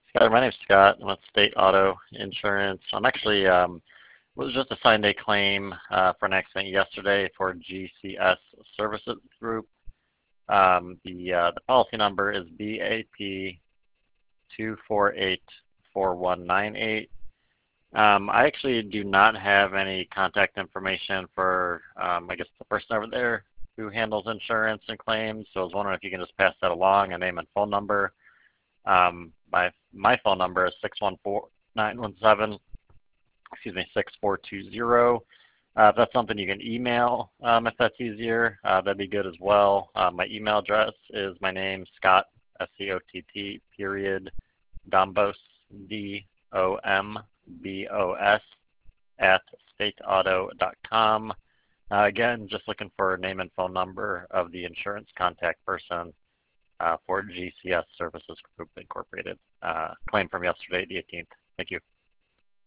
Skyler, my name's Scott. I'm with State Auto Insurance. I'm actually was just assigned a claim for an accident yesterday for GCS Services Group. The policy number is BAP 2484198. I actually do not have any contact information for I guess the person over there who handles insurance and claims. So I was wondering if you can just pass that along, a name and phone number. My phone number is 614-917, 6420. If that's something you can email, if that's easier, that'd be good as well. My email address is my name, Scott, SCOTT, period, Dombos, DOMBOS, at stateauto.com. Again, just looking for a name and phone number of the insurance contact person for GCS Services Group Incorporated. Claim from yesterday, the 18th. Thank you.